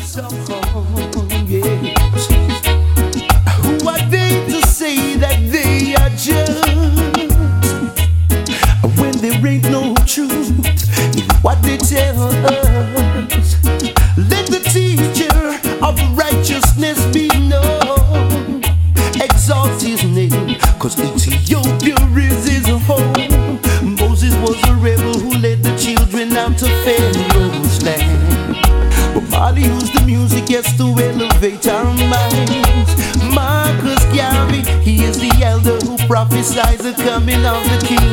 song, yes. Who are they to say that they are just when there ain't no truth in what they tell us? Let the teacher of righteousness be known. Exalt his name, cause Ethiopia is his home. Moses was a rebel who led the children out to Pharaoh's land. But Marley used the music, yes, to elevate our minds. Marcus Garvey, he is the elder who prophesies the coming of the king.